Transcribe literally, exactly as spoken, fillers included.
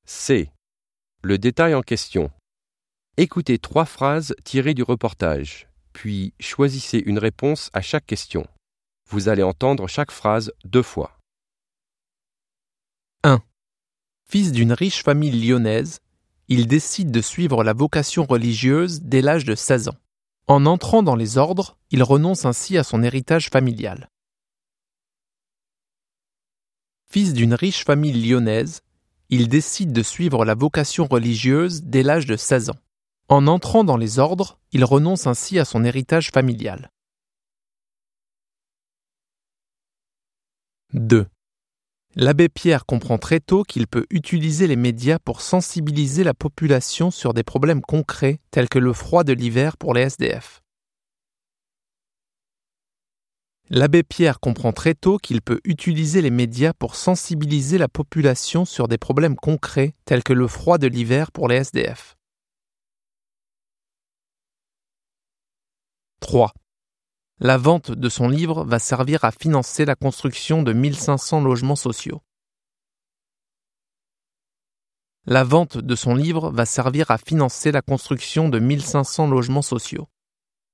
C. Le détail en question. Écoutez trois phrases tirées du reportage, puis choisissez une réponse à chaque question. Vous allez entendre chaque phrase deux fois. un. Fils d'une riche famille lyonnaise, il décide de suivre la vocation religieuse dès l'âge de seize ans. En entrant dans les ordres, il renonce ainsi à son héritage familial. Fils d'une riche famille lyonnaise, il décide de suivre la vocation religieuse dès l'âge de seize ans. En entrant dans les ordres, il renonce ainsi à son héritage familial. deux. L'abbé Pierre comprend très tôt qu'il peut utiliser les médias pour sensibiliser la population sur des problèmes concrets tels que le froid de l'hiver pour les S D F. L'abbé Pierre comprend très tôt qu'il peut utiliser les médias pour sensibiliser la population sur des problèmes concrets tels que le froid de l'hiver pour les S D F. trois. La vente de son livre va servir à financer la construction de mille cinq cents logements sociaux. La vente de son livre va servir à financer la construction de mille cinq cents logements sociaux.